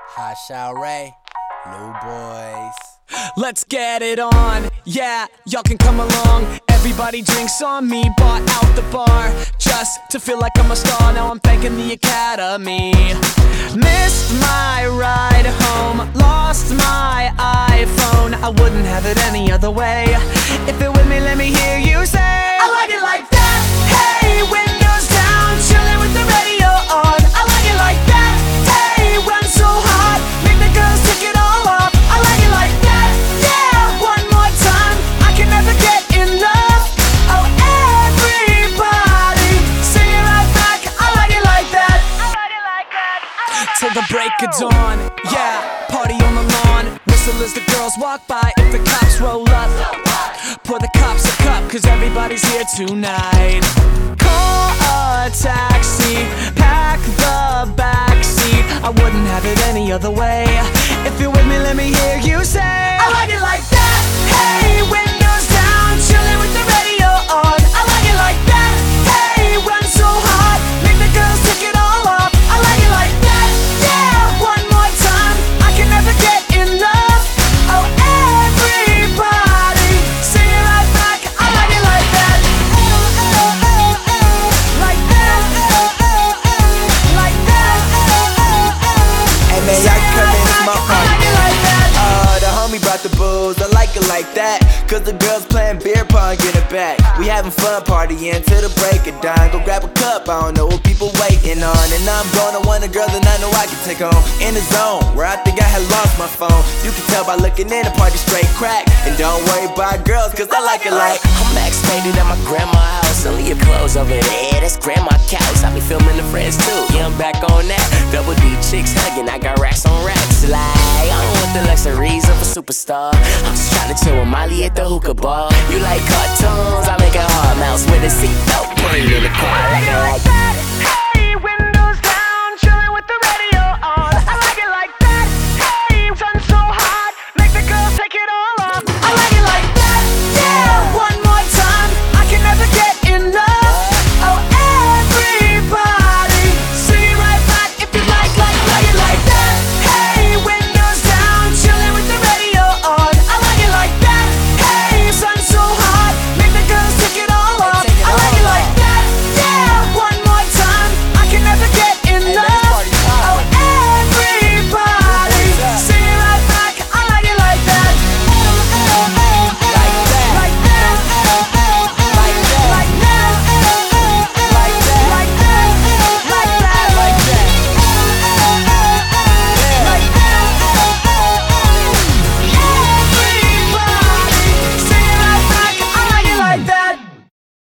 Hot Shower, New Boys. Let's get it on, yeah, y'all can come along. Everybody drinks on me, bought out the bar just to feel like I'm a star. Now I'm thanking the Academy. Missed my ride home, lost my iPhone. I wouldn't have it any other way. If you're with me, let me hear you say, I like it like that. Hey, windows down, chilling with the radio on. I like it like that. Hey, run so hot, make the girls take it all off. I like it like that. Yeah, one more time, I can never get enough. Oh, everybody, sing it right back. I like it like that. I like it like that. Till the break of dawn, yeah, party on the lawn. Whistle as the girls walk by. If the cops roll up, pour the cops a cup, cause everybody's here tonight. Call a taxi, pack the backseat. I wouldn't have it any other way. If you're with me, let me hear you say, I like it like that. Hey, windows down, chilling with the radio on. I like it like that. Hey, run so hot, make the girls take it all off. I like it like that. Yeah, one more time, I can never get enough. Oh, everybody, sing it right back. I like it like that. Oh, oh, oh, oh, like that. Oh, oh, oh, like that. Oh, oh, oh. Hey man, y'all come in this motherfucker. The homie brought the booze, I like it like that. Cause the girls playing beer pong, get it back. We having fun partying till the break of dawn. Go grab a cup, I don't know what people waiting on. And I'm gonna want a girl that I know I can take home. In the zone, where I think I had lost my phone. You can tell by looking in, the party straight crack. And don't worry about girls, cause I like it like I'm Max faded at my grandma's house. Only your clothes over there, that's grandma couch. I be filming the friends too, yeah, I'm back on that. Double D chicks hugging, I got racks on racks. Like, I don't want the luxuries of a superstar. I'm just trying to chill with Molly at the hookah bar. You like cartoons, I make a hard mouse with a seatbelt. Put it in the car, I like it like that.